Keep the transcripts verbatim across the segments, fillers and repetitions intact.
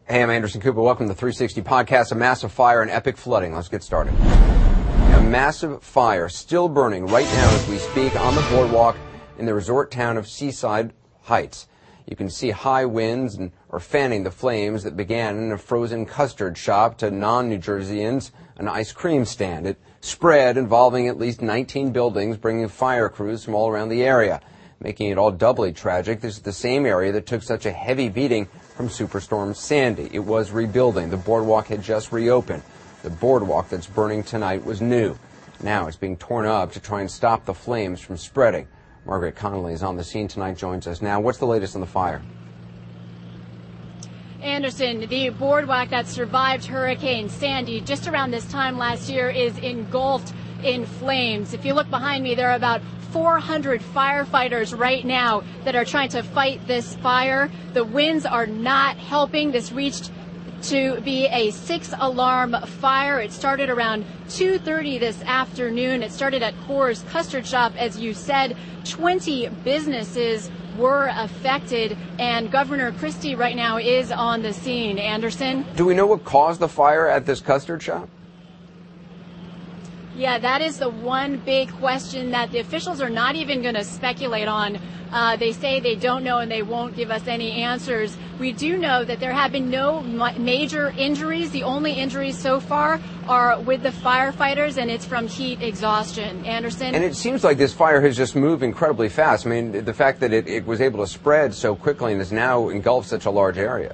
Hey, I'm Anderson Cooper. Welcome to the three sixty Podcast. A massive fire and epic flooding. Let's get started. A massive fire still burning right now as we speak on the boardwalk in the resort town of Seaside Heights. You can see high winds and are fanning the flames that began in a frozen custard shop to non-New Jerseyans, an ice cream stand. It spread, involving at least nineteen buildings, bringing fire crews from all around the area. Making it all doubly tragic, this is the same area that took such a heavy beating from Superstorm Sandy. It was rebuilding. The boardwalk had just reopened. The boardwalk that's burning tonight was new. Now it's being torn up to try and stop the flames from spreading. Margaret Connolly is on the scene tonight, joins us now. What's the latest on the fire? Anderson, the boardwalk that survived Hurricane Sandy just around this time last year is engulfed in flames. If you look behind me, there are about four hundred firefighters right now that are trying to fight this fire. The winds are not helping. This reached to be a six-alarm fire. It started around two thirty this afternoon. It started at Coors Custard Shop, as you said. twenty businesses were affected, and Governor Christie right now is on the scene. Anderson? Do we know what caused the fire at this custard shop? Yeah, that is the one big question that the officials are not even going to speculate on. Uh, they say they don't know and they won't give us any answers. We do know that there have been no ma- major injuries. The only injuries so far are with the firefighters, and it's from heat exhaustion. Anderson? And it seems like this fire has just moved incredibly fast. I mean, the fact that it, it was able to spread so quickly and has now engulfed such a large area.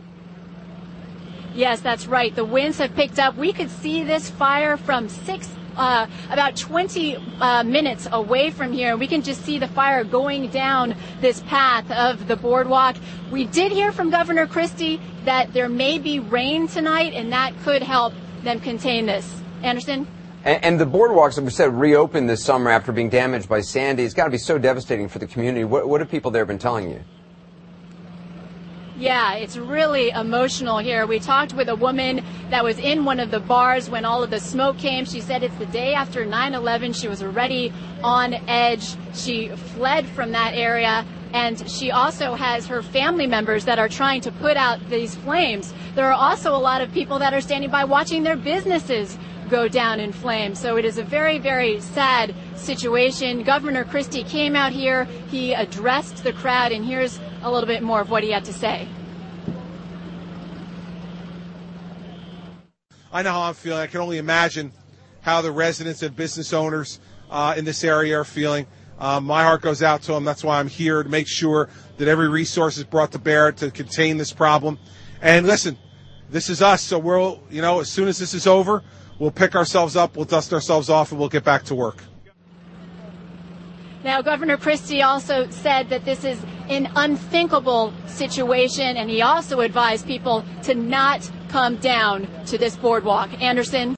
Yes, that's right. The winds have picked up. We could see this fire from six Uh, about twenty uh, minutes away from here. We can just see the fire going down this path of the boardwalk. We did hear from Governor Christie that there may be rain tonight, and that could help them contain this. Anderson? And, and the boardwalks, as we said, reopened this summer after being damaged by Sandy. It's got to be so devastating for the community. What, what have people there been telling you? Yeah, it's really emotional here. We talked with a woman that was in one of the bars when all of the smoke came. She said it's the day after nine eleven. She was already on edge. She fled from that area, and she also has her family members that are trying to put out these flames. There are also a lot of people that are standing by watching their businesses go down in flames. So it is a very, very sad situation. Governor Christie came out here. He addressed the crowd, and here's a little bit more of what he had to say. I know how I'm feeling. I can only imagine how the residents and business owners uh, in this area are feeling. Um, my heart goes out to them. That's why I'm here, to make sure that every resource is brought to bear to contain this problem. And listen, this is us. So we'll, you know, as soon as this is over, we'll pick ourselves up, we'll dust ourselves off, and we'll get back to work. Now, Governor Christie also said that this is an unthinkable situation, and he also advised people to not come down to this boardwalk. Anderson?